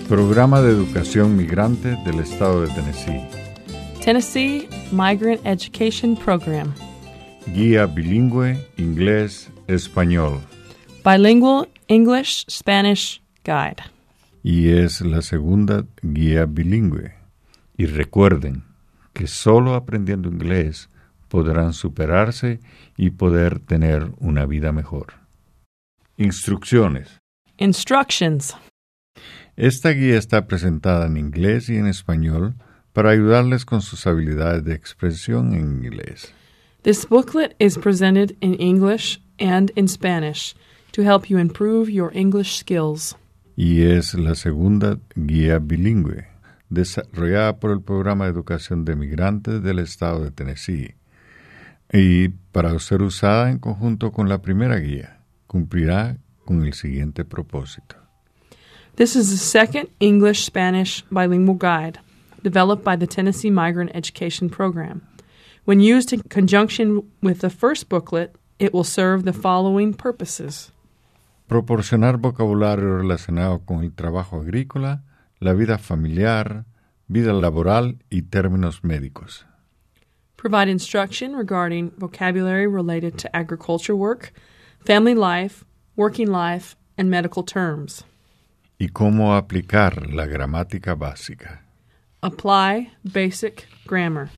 Programa de Educación Migrante del Estado de Tennessee. Tennessee Migrant Education Program. Guía bilingüe inglés-español. Bilingual English-Spanish Guide. Y es la segunda guía bilingüe. Y recuerden que solo aprendiendo inglés podrán superarse y poder tener una vida mejor. Instrucciones. Instructions. Esta guía está presentada en inglés y en español para ayudarles con sus habilidades de expresión en inglés. This booklet is presented in English and in Spanish to help you improve your English skills. Y es la segunda guía bilingüe, desarrollada por el Programa de Educación de Migrantes del Estado de Tennessee. Y para ser usada en conjunto con la primera guía, cumplirá con el siguiente propósito. This is the second English-Spanish bilingual guide developed by the Tennessee Migrant Education Program. When used in conjunction with the first booklet, it will serve the following purposes. Proporcionar vocabulario relacionado con el trabajo agrícola, la vida familiar, vida laboral y términos médicos. Provide instruction regarding vocabulary related to agriculture work, family life, working life, and medical terms. Y cómo aplicar la gramática básica. Apply basic grammar.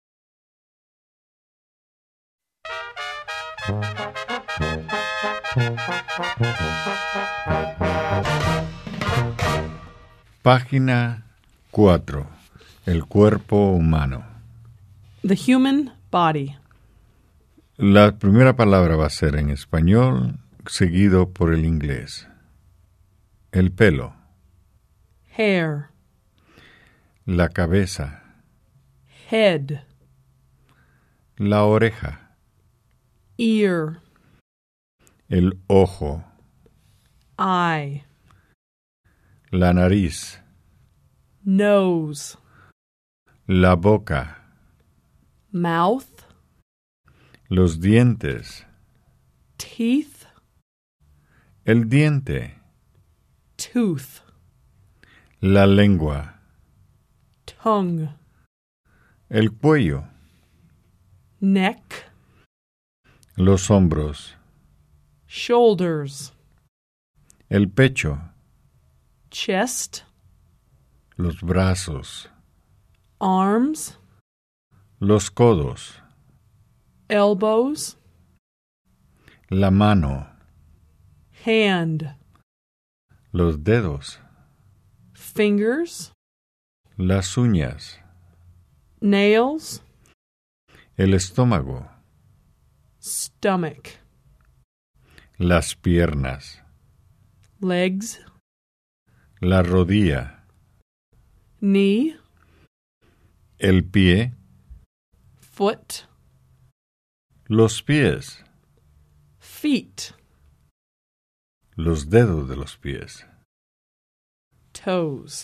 Página 4. El cuerpo humano. The human body. La primera palabra va a ser en español, seguido por el inglés. El pelo. Hair. La cabeza. Head. La oreja. Ear. El ojo. Eye. La nariz. Nose. La boca. Mouth. Los dientes. Teeth. El diente. Tooth. La lengua. Tongue. El cuello. Neck. Los hombros. Shoulders. El pecho. Chest. Los brazos. Arms. Los codos. Elbows. La mano. Hand. Los dedos. Fingers. Las uñas. Nails. El estómago. Stomach. Las piernas. Legs. La rodilla. Knee. El pie. Foot. Los pies. Feet. Los dedos de los pies. Toes.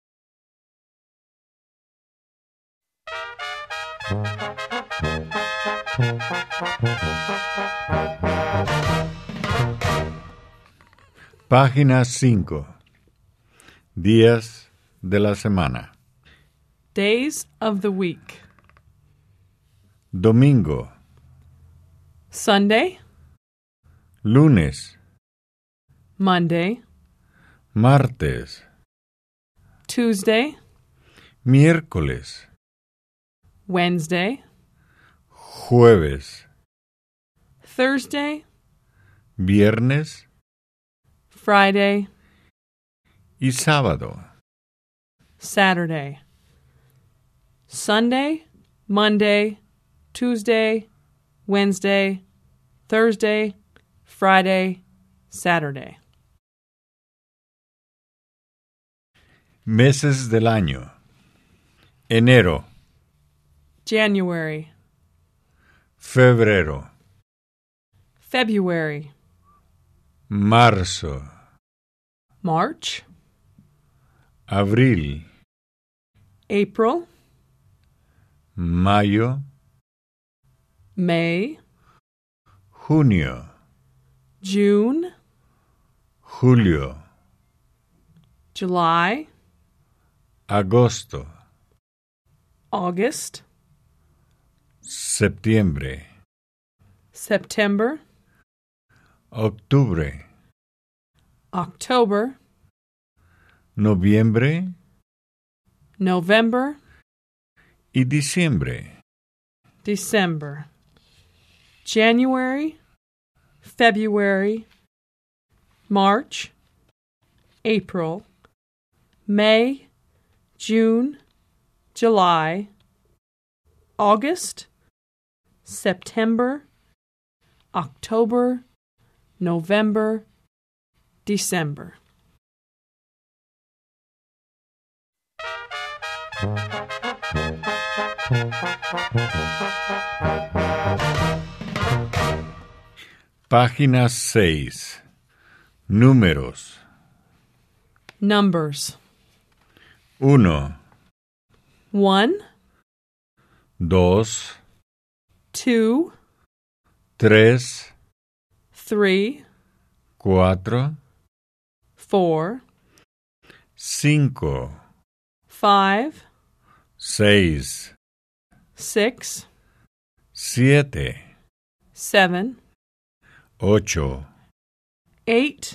Página 5. Días de la semana. Days of the week. Domingo. Sunday. Lunes. Monday. Martes. Tuesday. Miércoles. Wednesday. Jueves. Thursday. Viernes. Friday. Y sábado. Saturday. Sunday. Monday. Tuesday. Wednesday. Thursday. Friday. Saturday. Meses del año. Enero. January. Febrero. February. Marzo. March. Abril. April. Mayo. May. Junio. June. Julio. July. agosto, August, septiembre, September, octubre, October, noviembre November, y diciembre. December, January, February, March, April, May, June, July, August, September, October, November, December. Página 6. Números. Numbers. 1, 1, 2, 2, 3, 3, 4, 4, 5, 5, 6, 6, 7, 7, 8, 8,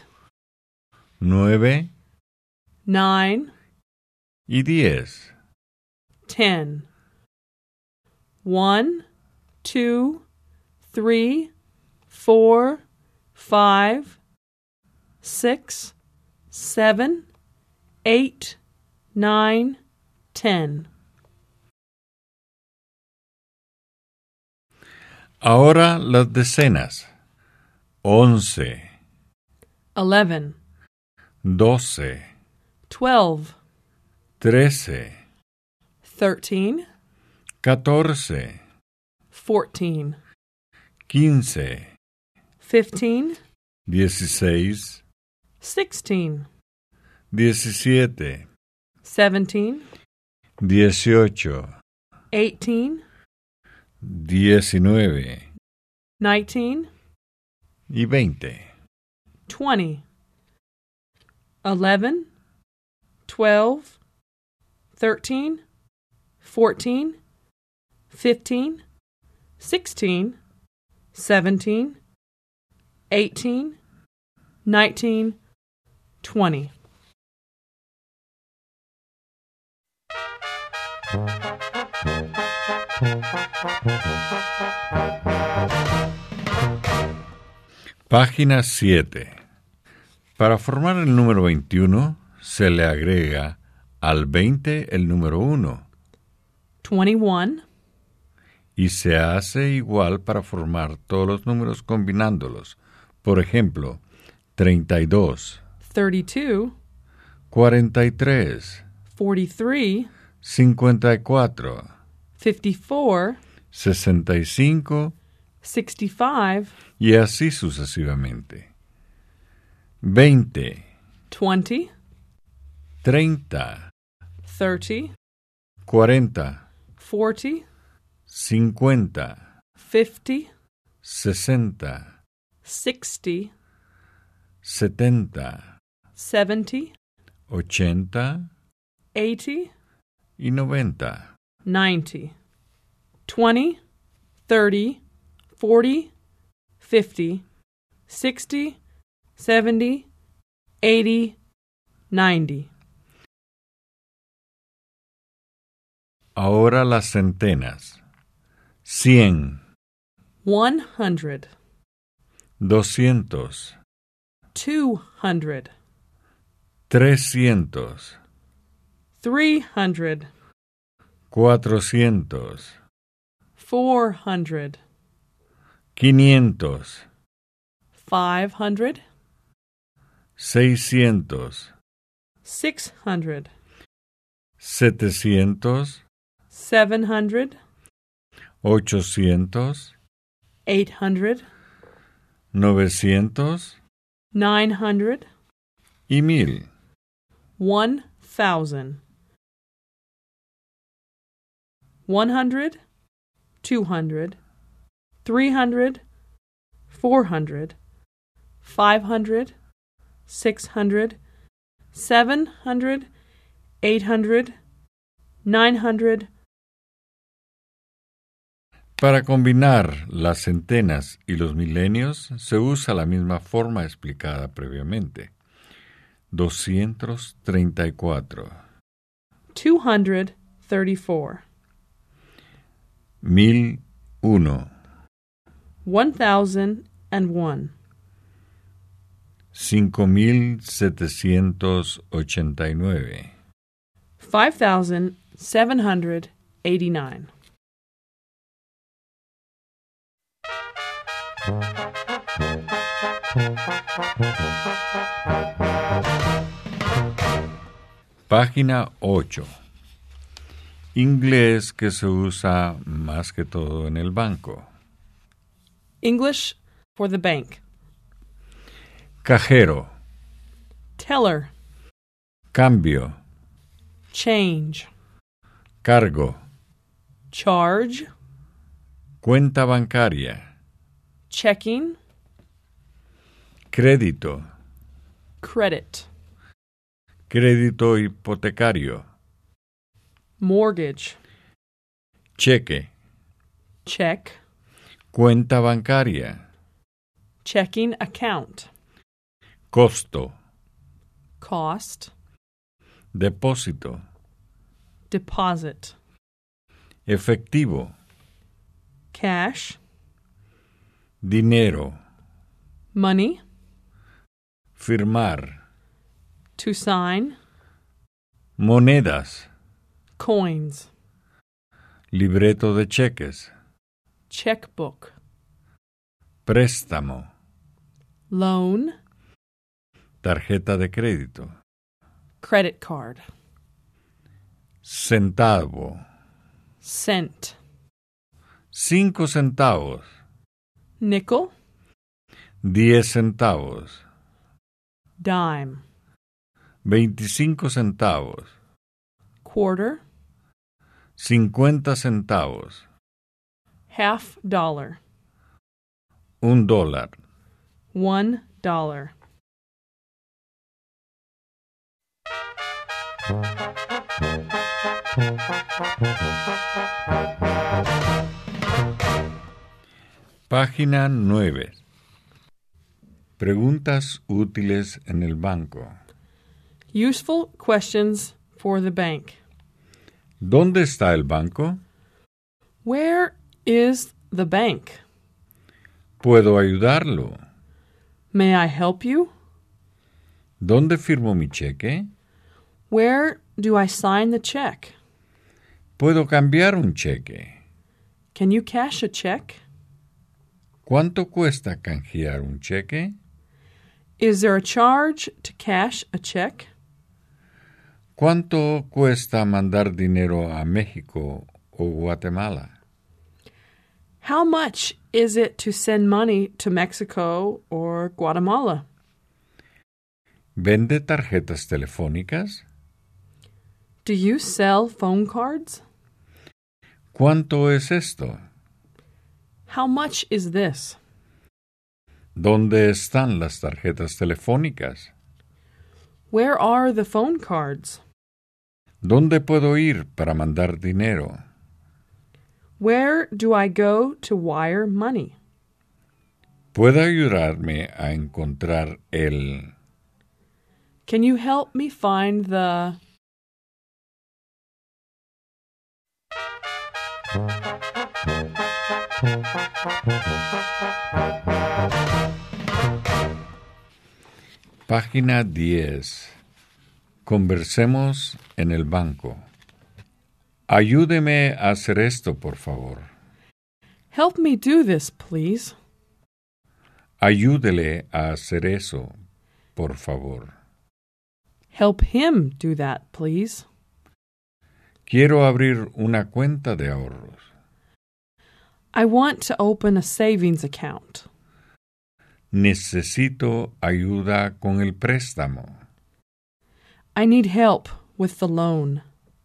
9 9, y 10. 10. 1, 2, 3, 4, 5, 6, 7, 8, 9, 10. Ahora las decenas. 11, 11, 12, 12, 13, 13, 14, 14, 15, 15, 16, 16, 17, 17, 18, 18, 19 19, y 20. 20, 11, 12, 13, 14, 15, 16, 17, 18, 19, 20. Página 7. Para formar el número 21, se le agrega al 20 el número 1 21, y se hace igual para formar todos los números combinándolos. Por ejemplo, 32, 32, 43, 43, 54, 54, 65 65, y así sucesivamente. 20, 20, 30, 30, 40, 40, 50, 50, 60, 60, 70, 70, 80 80, y 90. 90, 20, 30, 40, 50, 60, 70, 80, 90. Ahora las centenas. 100, 100, 200, 200, 300, 300, 400, 400, 500, 500, 600, 600, 700, 700, 800, 800, 900 900, y 1000. 1,000, 100, 200, 300, 400, 500, 600, 700, 800, 900. Para combinar las centenas y los milenios se usa la misma forma explicada previamente. 234. 234. 1001. 1001. 5789. 5789. Página 8. Inglés que se usa más que todo en el banco. English for the bank. Cajero. Teller. Cambio. Change. Cargo. Charge. Cuenta bancaria. Checking. Crédito. Credit. Crédito hipotecario. Mortgage. Cheque. Check. Cuenta bancaria. Checking account. Costo. Cost. Depósito. Deposit. Efectivo. Cash. Dinero. Money. Firmar. To sign. Monedas. Coins. Libreto de cheques. Checkbook. Préstamo. Loan. Tarjeta de crédito. Credit card. Centavo. Cent. 5 centavos. Nickel. 10 centavos. Dime. 25 centavos. Quarter. 50 centavos. $50. $1. $1. Página 9. Preguntas útiles en el banco. Useful questions for the bank. ¿Dónde está el banco? Where is the bank? ¿Puedo ayudarlo? May I help you? ¿Dónde firmo mi cheque? Where do I sign the check? ¿Puedo cambiar un cheque? Can you cash a check? ¿Cuánto cuesta canjear un cheque? Is there a charge to cash a check? ¿Cuánto cuesta mandar dinero a México o Guatemala? How much is it to send money to Mexico or Guatemala? ¿Vende tarjetas telefónicas? Do you sell phone cards? ¿Cuánto es esto? How much is this? ¿Dónde están las tarjetas telefónicas? Where are the phone cards? ¿Dónde puedo ir para mandar dinero? Where do I go to wire money? ¿Puede ayudarme a encontrar el... Can you help me find the... Página 10. Conversemos en el banco. Ayúdeme a hacer esto, por favor. Help me do this, please. Ayúdele a hacer eso, por favor. Help him do that, please. Quiero abrir una cuenta de ahorros. I want to open a savings account. Necesito ayuda con el préstamo. I need help with the loan.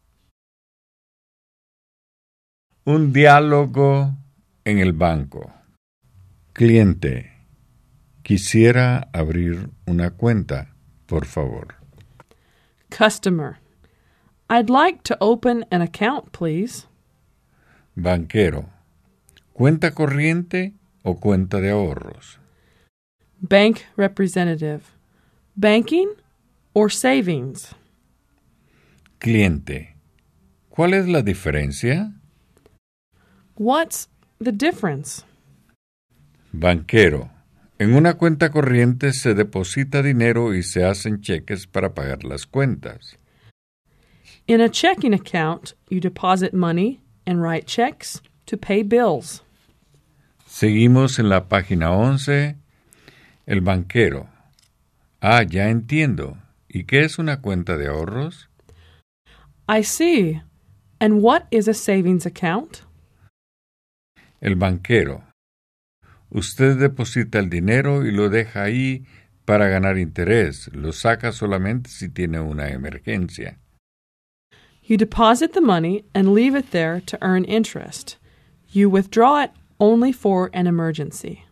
Un diálogo en el banco. Cliente. Quisiera abrir una cuenta, por favor. Customer. I'd like to open an account, please. Banquero. ¿Cuenta corriente o cuenta de ahorros? Bank representative. Banking or savings? Cliente. ¿Cuál es la diferencia? What's the difference? Banquero. En una cuenta corriente se deposita dinero y se hacen cheques para pagar las cuentas. In a checking account, you deposit money and write checks to pay bills. Seguimos en la página 11. El banquero. Ah, ya entiendo. ¿Y qué es una cuenta de ahorros? I see. And what is a savings account? El banquero. Usted deposita el dinero y lo deja ahí para ganar interés. Lo saca solamente si tiene una emergencia. You deposit the money and leave it there to earn interest. You withdraw it only for an emergency.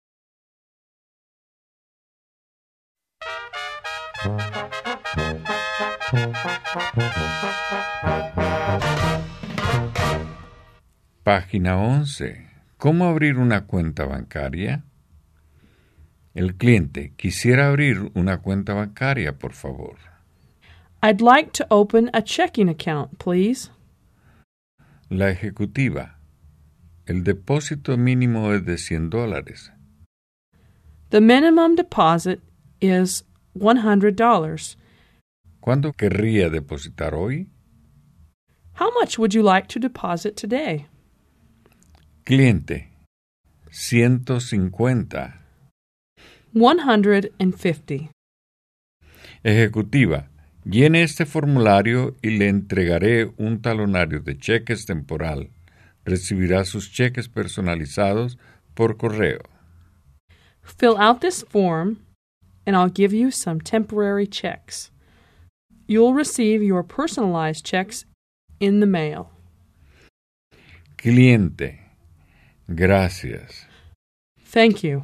Página 11. ¿Cómo abrir una cuenta bancaria? El cliente. Quisiera abrir una cuenta bancaria, por favor. I'd like to open a checking account, please. La ejecutiva. El depósito mínimo es de $100. The minimum deposit is $100. ¿Cuándo querría depositar hoy? How much would you like to deposit today? Cliente. 150. 150. Ejecutiva. Llene este formulario y le entregaré un talonario de cheques temporal. Recibirá sus cheques personalizados por correo. Fill out this form, and I'll give you some temporary checks. You'll receive your personalized checks in the mail. Cliente. Gracias. Thank you.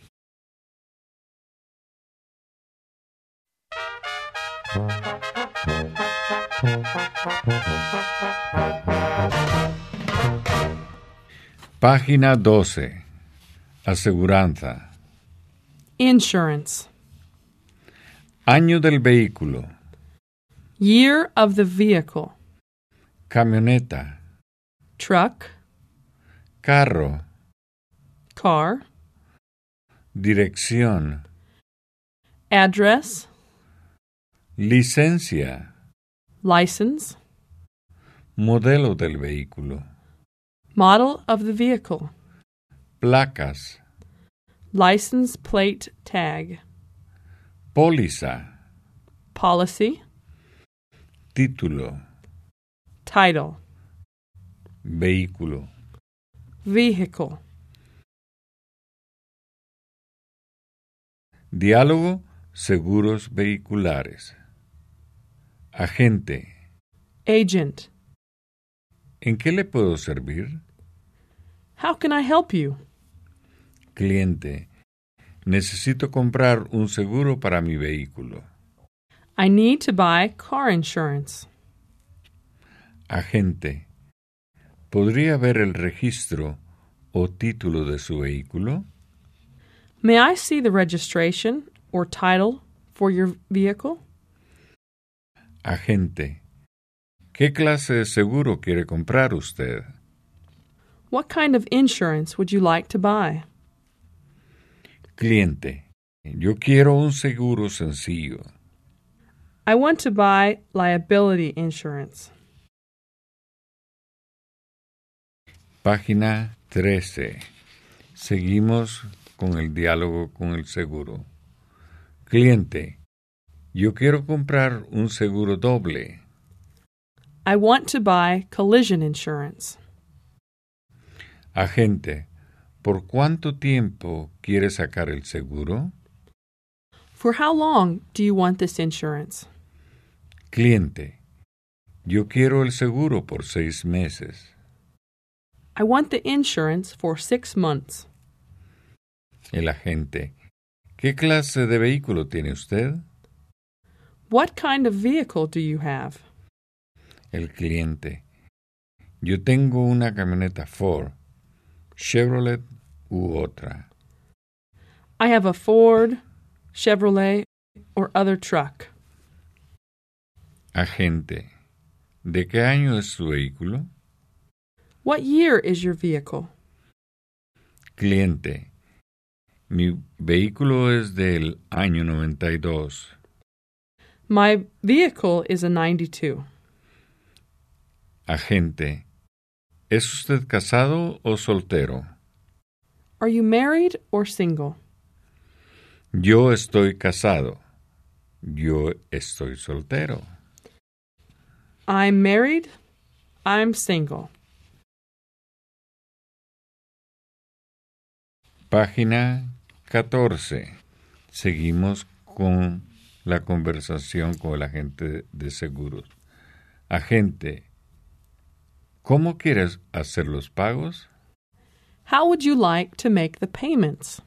Página 12. Aseguranza. Insurance. Año del vehículo. Year of the vehicle. Camioneta. Truck. Carro. Car. Dirección. Address. Licencia. License. Modelo del vehículo. Model of the vehicle. Placas. License plate tag. Póliza. Policy. Título. Title. Vehículo. Vehicle. Diálogo. Seguros vehiculares. Agente. Agent. ¿En qué le puedo servir? How can I help you? Cliente. Necesito comprar un seguro para mi vehículo. I need to buy car insurance. Agente. ¿Podría ver el registro o título de su vehículo? May I see the registration or title for your vehicle? Agente. ¿Qué clase de seguro quiere comprar usted? What kind of insurance would you like to buy? Cliente. Yo quiero un seguro sencillo. I want to buy liability insurance. Página 13. Seguimos con el diálogo con el seguro. Cliente. Yo quiero comprar un seguro doble. I want to buy collision insurance. Agente. ¿Por cuánto tiempo quiere sacar el seguro? For how long do you want this insurance? Cliente. Yo quiero el seguro por 6 meses. I want the insurance for 6 months. El agente. ¿Qué clase de vehículo tiene usted? What kind of vehicle do you have? El cliente: yo tengo una camioneta Ford, Chevrolet u otra. I have a Ford, Chevrolet, or other truck. Agente: ¿de qué año es su vehículo? What year is your vehicle? Cliente: mi vehículo es del año 92. My vehicle is a 92. Agente: ¿es usted casado o soltero? Are you married or single? Yo estoy casado. Yo estoy soltero. I'm married. I'm single. Página 14. Seguimos con la conversación con el agente de seguros. Agente: ¿cómo quieres hacer los pagos? How would you like to make the payments?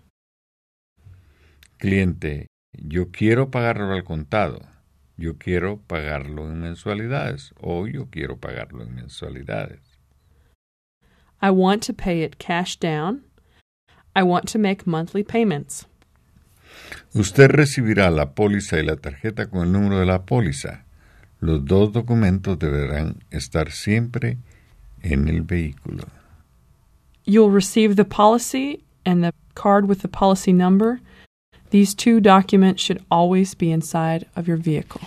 Cliente: yo quiero pagarlo al contado. Yo quiero pagarlo en mensualidades o yo quiero pagarlo en mensualidades. I want to pay it cash down. I want to make monthly payments. Usted recibirá la póliza y la tarjeta con el número de la póliza. Los dos documentos deberán estar siempre en el vehículo. You'll receive the policy and the card with the policy number. These two documents should always be inside of your vehicle.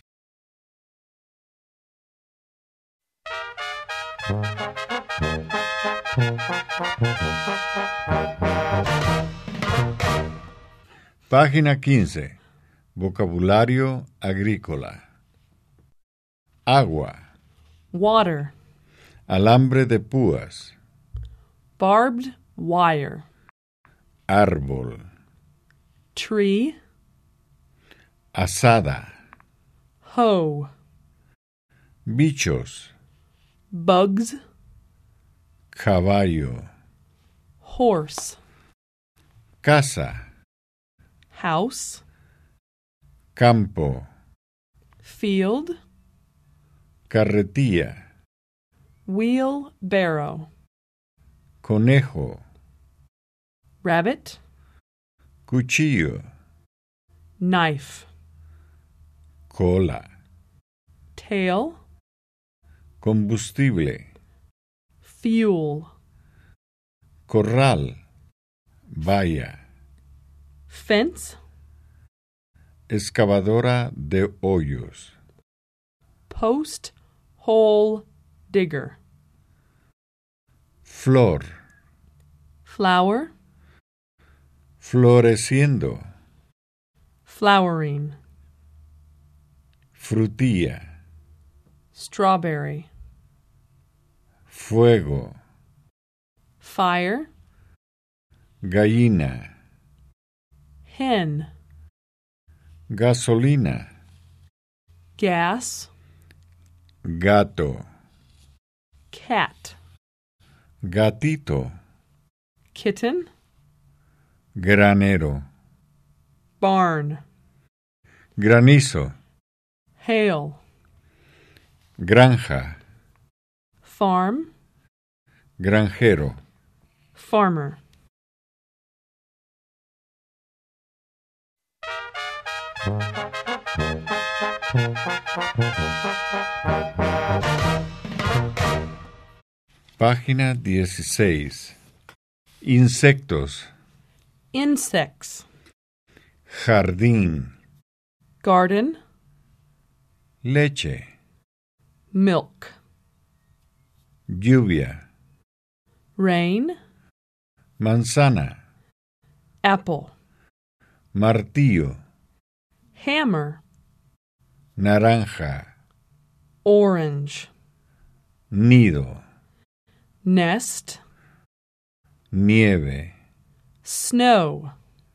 Página 15. Vocabulario agrícola. Agua. Water. Alambre de púas. Barbed wire. Árbol. Tree. Asada. Hoe. Bichos. Bugs. Caballo. Horse. Casa. House. Campo. Field. Carretilla. Wheelbarrow. Conejo. Rabbit. Cuchillo. Knife. Cola. Tail. Combustible. Fuel. Corral. Valla. Fence. Excavadora de hoyos. Post hole digger. Flor. Flower. Floreciendo. Flowering. Frutilla. Strawberry. Fuego. Fire. Gallina. Hen. Gasolina. Gas. Gato. Cat. Gatito. Kitten. Granero. Barn. Granizo. Hail. Granja. Farm. Granjero. Farmer. Página 16. Insectos. Insects. Jardín. Garden. Leche. Milk. Lluvia. Rain. Manzana. Apple. Martillo. Hammer. Naranja. Orange. Nido. Nest. Nieve. Snow.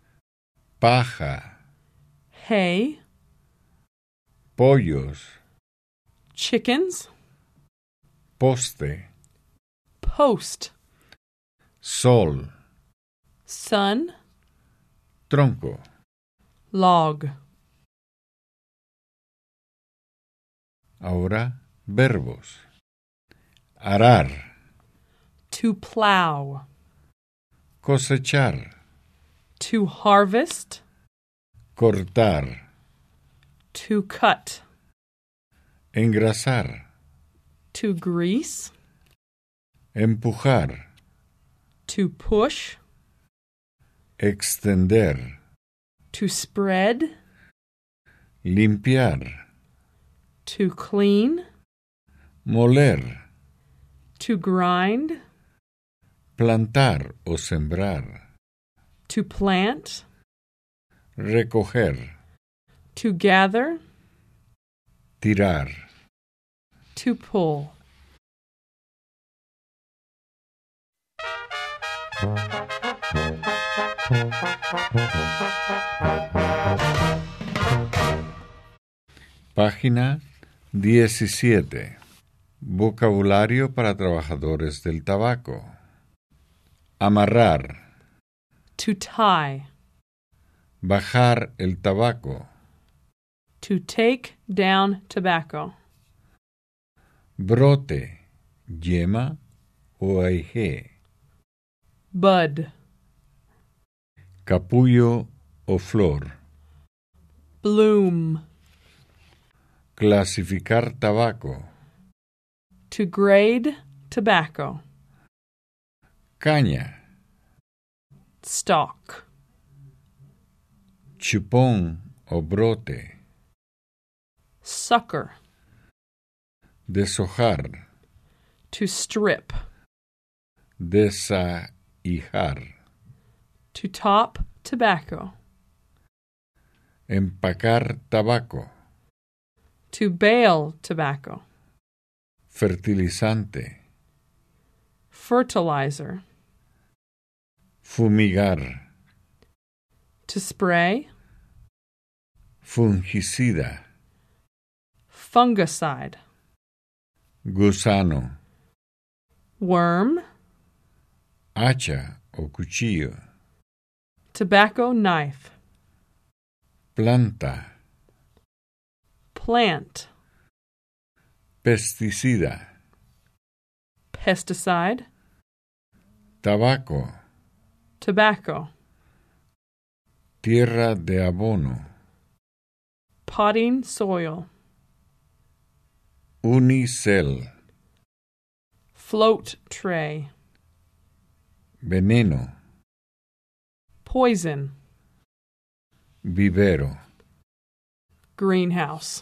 Paja. Hay. Pollos. Chickens. Poste. Post. Sol. Sun. Tronco. Log. Ahora Verbos. Arar. To plow. Cosechar. To harvest. Cortar. To cut. Engrasar. To grease. Empujar. To push. Extender. To spread. Limpiar. To clean. Moler. To grind. Plantar o sembrar. To plant. Recoger. To gather. Tirar. To pull. Página 17. Vocabulario para trabajadores del tabaco. Amarrar. To tie. Bajar el tabaco. To take down tobacco. Brote, yema o aije. Bud. Capullo o flor. Bloom. Clasificar tabaco. To grade tobacco. Caña. Stalk. Chupón o brote. Sucker. Deshojar. To strip. Desahijar. To top tobacco. Empacar tabaco. To bale tobacco. Fertilizante. Fertilizer. Fumigar. To spray. Fungicida. Fungicide. Gusano. Worm. Hacha o cuchillo. Tobacco knife. Planta. Plant. Pesticida. Pesticide. Tabaco. Tobacco. Tierra de abono. Potting soil. Unicel. Float tray. Veneno. Poison. Vivero. Greenhouse.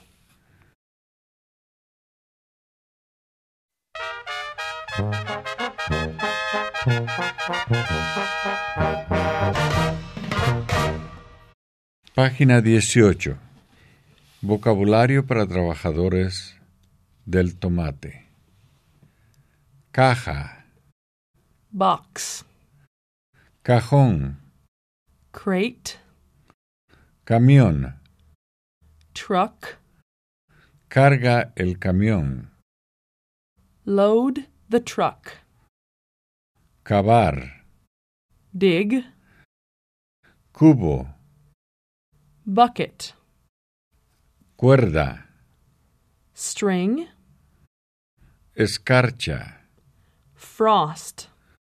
Página 18. Vocabulario para trabajadores del tomate. Caja. Box. Cajón. Crate. Camión. Truck. Carga el camión. Load the truck. Cavar. Dig. Cubo. Bucket. Cuerda. String. Escarcha. Frost.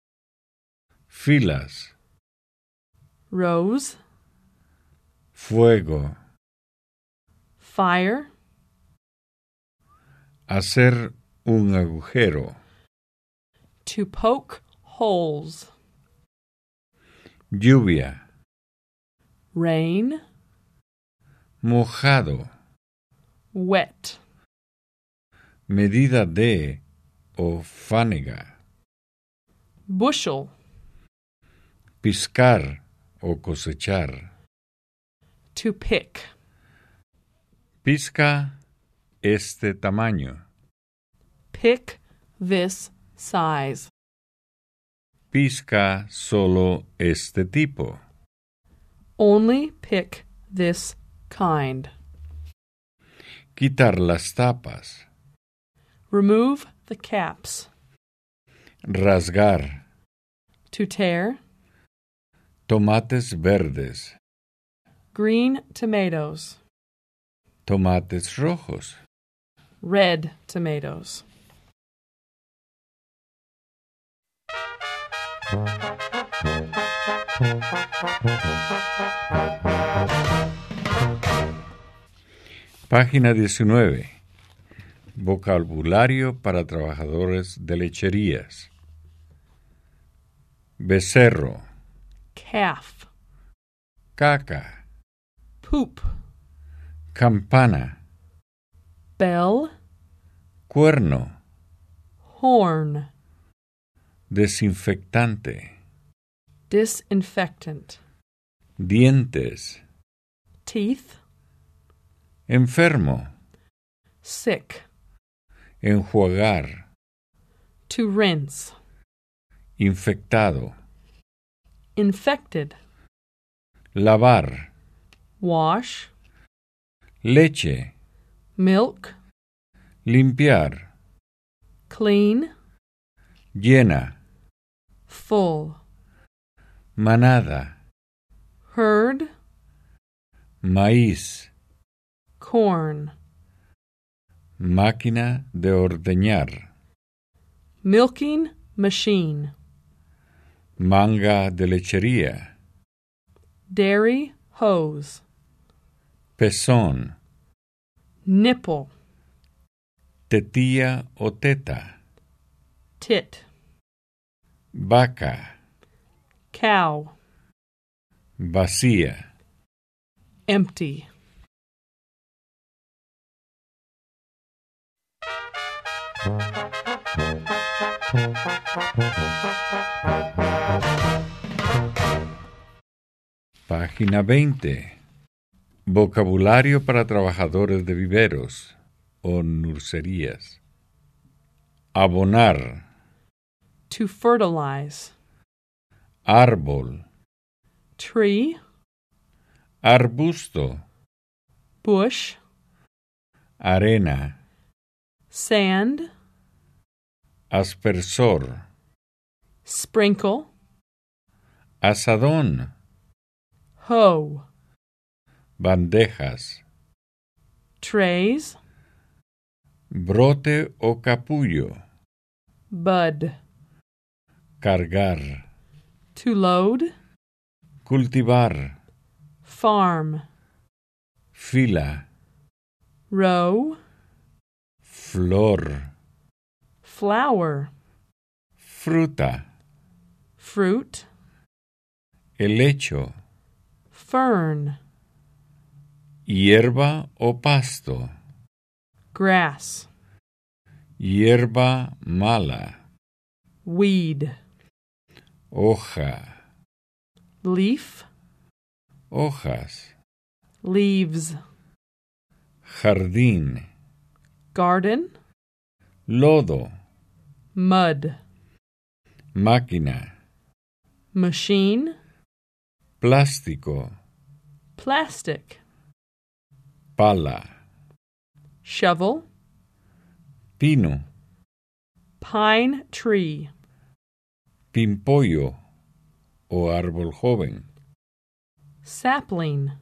Filas. Rose. Fuego. Fire. Hacer un agujero. To poke holes. Lluvia. Rain. Mojado. Wet. Medida de o fánega. Bushel. Piscar o cosechar. To pick. Pisca este tamaño. Pick this size. Pisca solo este tipo. Only pick this kind. Quitar las tapas. Remove the caps. Rasgar. To tear. Tomates verdes. Green tomatoes. Tomates rojos. red tomatoes. Página 19. Vocabulario para trabajadores de lecherías. Becerro, Calf, caca, poop, campana, bell, cuerno, horn, desinfectante, disinfectant, dientes, teeth, enfermo, sick, enjuagar, to rinse, infectado, infected, lavar, wash, leche, milk, limpiar, clean, llena, full, manada, herd, maíz, corn, máquina de ordeñar, milking machine, manga de lechería, dairy hose, pezón, nipple, tetilla o teta, tit, vaca, cow, vacía. empty. Página 20. Vocabulario para trabajadores de viveros o nurserías. Abonar, To fertilize, árbol, tree, arbusto, bush, arena, sand, aspersor, sprinkle, asadón, hoe, bandejas, trays, brote o capullo, bud, cargar, to load, cultivar, farm, fila, row, flor, flower, fruta, fruit, helecho, fern, hierba o pasto, grass, hierba mala, weed, hoja, leaf, hojas, leaves, jardín, garden, lodo, mud, máquina, machine, plástico, plastic, pala, shovel, pino, pine tree, pimpollo o árbol joven, sapling,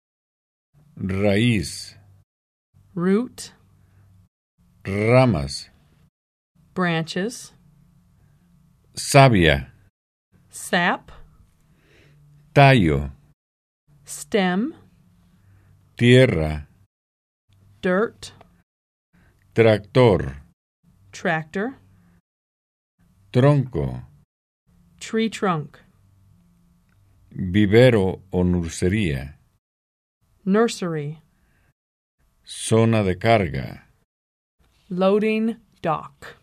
raíz, root, ramas, branches, savia, sap, tallo, stem, tierra, dirt, tractor, tractor, tronco, tree trunk, vivero o nursería, nursery, zona de carga, loading dock.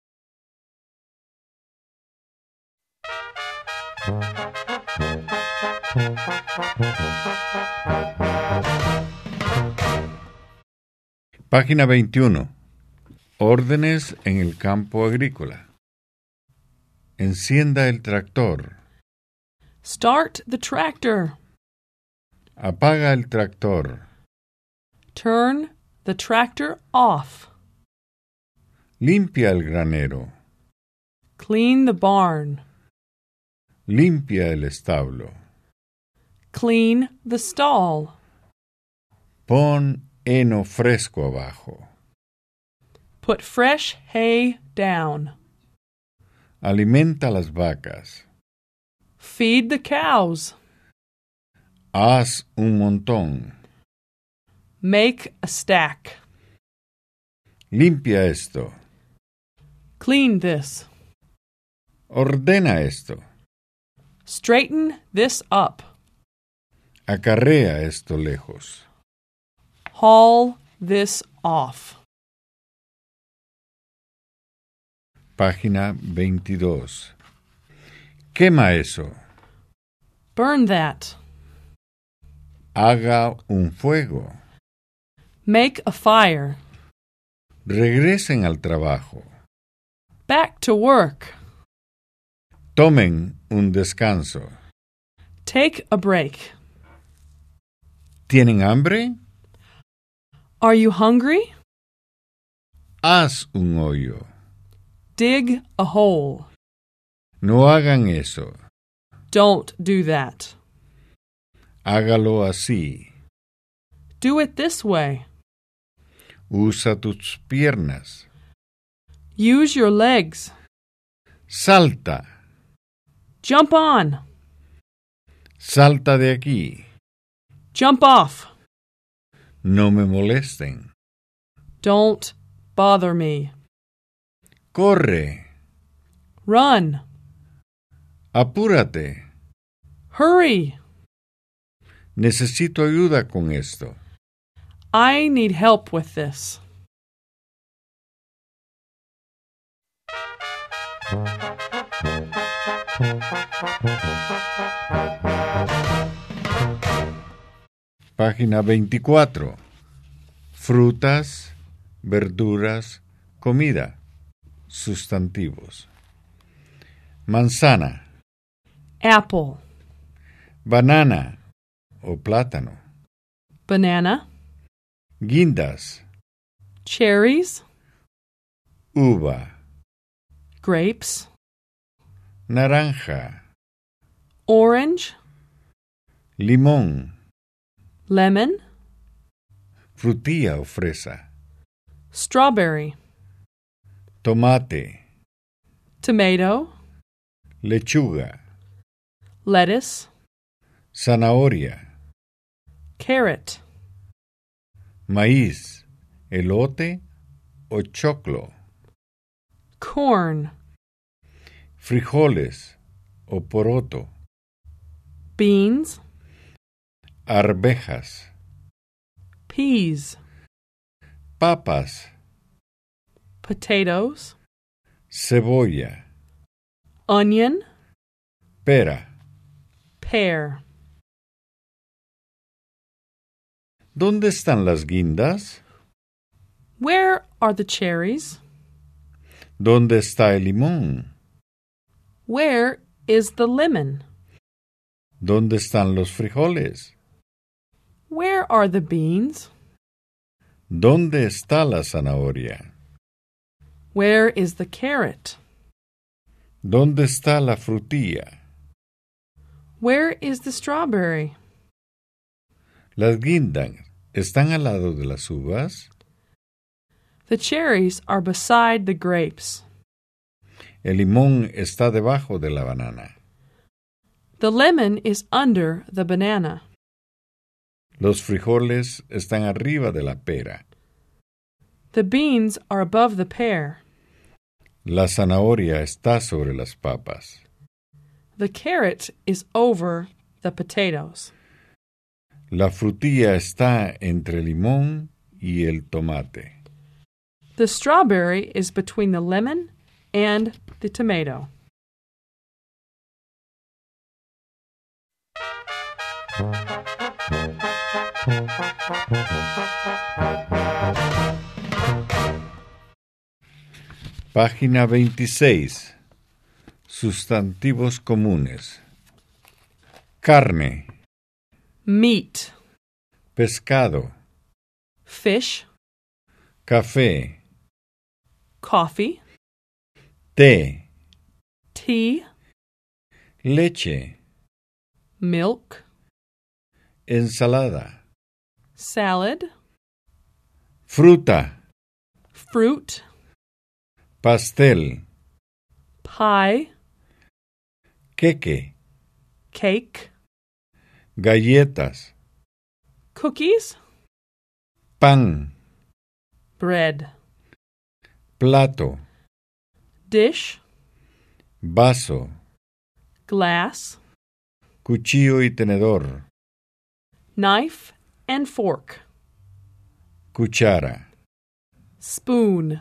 Página 21. Órdenes en el campo agrícola. Encienda el tractor. Start the tractor. Apaga el tractor. Turn the tractor off. Limpia el granero. Clean the barn. Limpia el establo. Clean the stall. Pon heno fresco abajo. Put fresh hay down. Alimenta las vacas. Feed the cows. Haz un montón. Make a stack. Limpia esto. Clean this. Ordena esto. Straighten this up. Acarrea esto lejos. Haul this off. Página 22. Quema eso. Burn that. Haga un fuego. Make a fire. Regresen al trabajo. Back to work. Tomen un descanso. Take a break. ¿Tienen hambre? Are you hungry? Haz un hoyo. Dig a hole. No hagan eso. Don't do that. Hágalo así. Do it this way. Usa tus piernas. Use your legs. Salta. Jump on. Salta de aquí. Jump off. No me molesten. Don't bother me. Corre. Run. Apúrate. Hurry. Necesito ayuda con esto. I need help with this. Página 24. Frutas, verduras, comida. Sustantivos. Manzana. Apple. Banana o plátano. Banana. Guindas. Cherries. Uva. Grapes. Naranja. Orange. Limón. Lemon. Frutilla o fresa. Strawberry. Tomate. Tomato. Lechuga. Lettuce. Zanahoria. Carrot. Maíz. Elote o choclo. Corn. Frijoles o poroto. Beans. Arvejas. Peas. Papas. Potatoes. Cebolla. Onion. Pera. Pear. ¿Dónde están las guindas? Where are the cherries? ¿Dónde está el limón? Where is the lemon? ¿Dónde están los frijoles? Where are the beans? ¿Dónde está la zanahoria? Where is the carrot? ¿Dónde está la frutilla? Where is the strawberry? ¿Las guindas están al lado de las uvas? The cherries are beside the grapes. El limón está debajo de la banana. The lemon is under the banana. Los frijoles están arriba de la pera. The beans are above the pear. La zanahoria está sobre las papas. The carrot is over the potatoes. La frutilla está entre el limón y el tomate. The strawberry is between the lemon and the tomato. Página 26. Sustantivos comunes. Carne. Meat. Pescado. Fish. Café. Coffee. Té. Tea. Leche. Milk. Ensalada. Salad. Fruta. Fruit. pastel, pie, queque, cake, galletas, cookies, pan, bread, plato, dish, vaso, glass, cuchillo y tenedor, knife and fork, cuchara. spoon.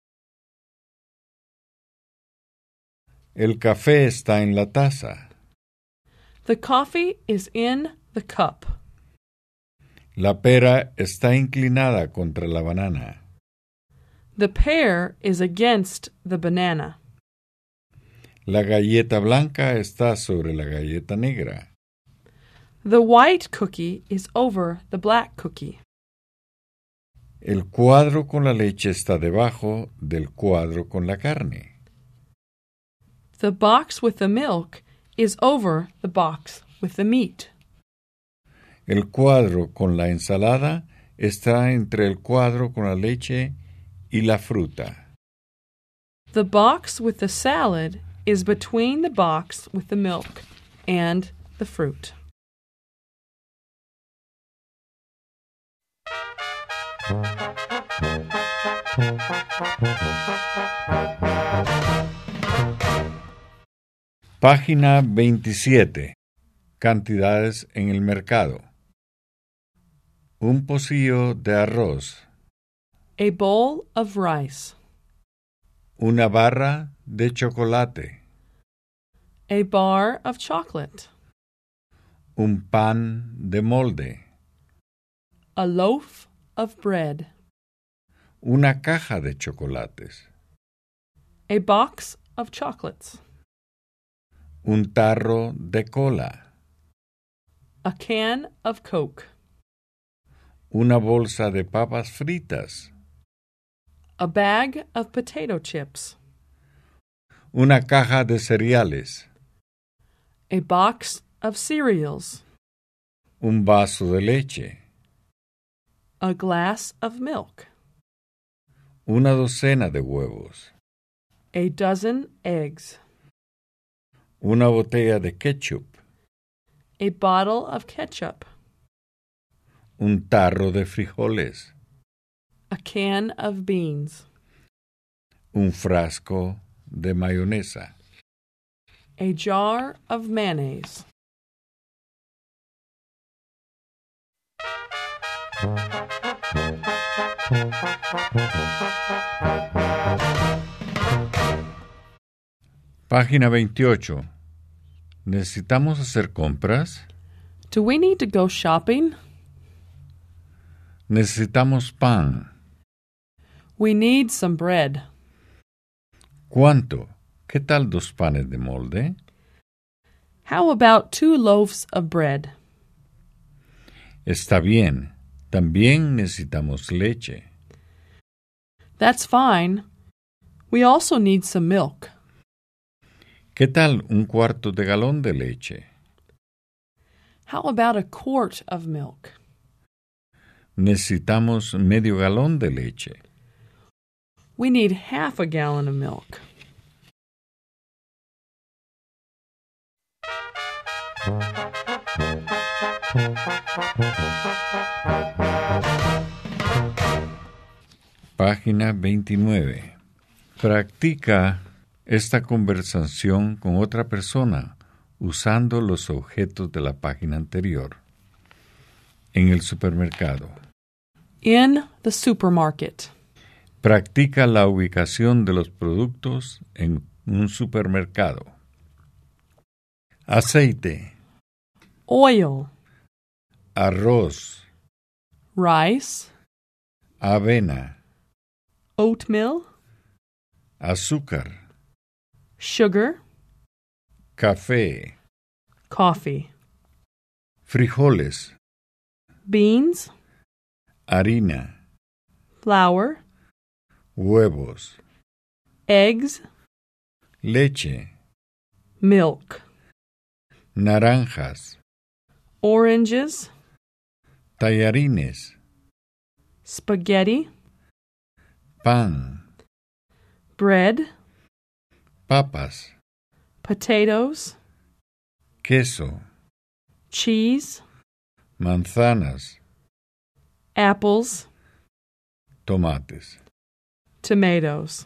El café está en la taza. The coffee is in the cup. La pera está inclinada contra la banana. The pear is against the banana. La galleta blanca está sobre la galleta negra. The white cookie is over the black cookie. El cuadro con la leche está debajo del cuadro con la carne. The box with the milk is over the box with the meat. El cuadro con la ensalada está entre el cuadro con la leche y la fruta. The box with the salad is between the box with the milk and the fruit. Página 27. Cantidades en el mercado. Un pocillo de arroz. A bowl of rice. Una barra de chocolate. A bar of chocolate. Un pan de molde. A loaf of bread. Una caja de chocolates. A box of chocolates. Un tarro de cola. A can of Coke. Una bolsa de papas fritas. A bag of potato chips. Una caja de cereales. A box of cereals. Un vaso de leche. A glass of milk. Una docena de huevos. A dozen eggs. Una botella de ketchup. A bottle of ketchup. Un tarro de frijoles. A can of beans. Un frasco de mayonesa. A jar of mayonnaise. Página 28. ¿Necesitamos hacer compras? Do we need to go shopping? Necesitamos pan. We need some bread. ¿Cuánto? ¿Qué tal 2 panes de molde? How about 2 loaves of bread? Está bien. También necesitamos leche. That's fine. We also need some milk. ¿Qué tal 1/4 de galón de leche? How about a quart of milk? Necesitamos medio galón de leche. We need half a gallon of milk. Página 29. Practica esta conversación con otra persona usando los objetos de la página anterior. En el supermercado. In the supermarket. Practica la ubicación de los productos en un supermercado. Aceite, Oil. arroz, Rice. avena, Oatmeal. azúcar, Sugar. café, Coffee. frijoles, Beans. harina, Flour. huevos, Eggs. leche, Milk. naranjas, Oranges. tallarines, Spaghetti. pan, bread, papas, potatoes, queso, cheese, manzanas, apples, tomates. tomatoes.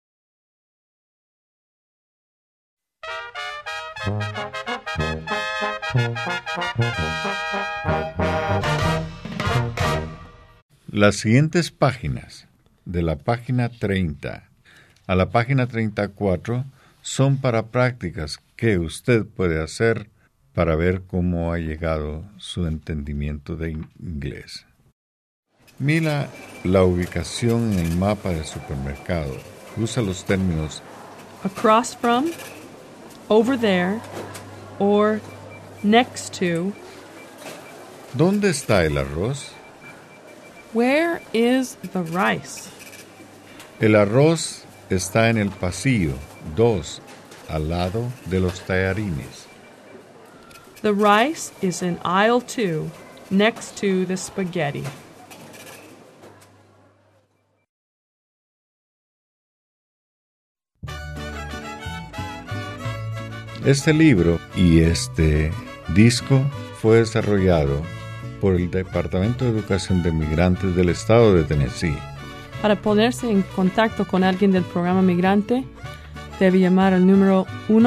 Las siguientes páginas, de la página 30 a la página 34, son para prácticas que usted puede hacer para ver cómo ha llegado su entendimiento de inglés. Mira la ubicación en el mapa del supermercado. Usa los términos Across from, over there, or next to. ¿dónde está el arroz? Where is the rice? El arroz está en el pasillo 2, al lado de los tallarines. The rice is in aisle 2, next to the spaghetti. Este libro y este disco fue desarrollado por el Departamento de Educación de Migrantes del Estado de Tennessee. Para ponerse en contacto con alguien del programa migrante, debe llamar al número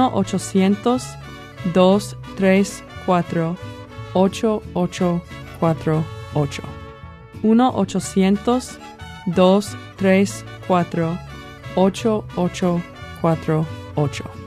1-800-234-8848. 1-800-234-8848.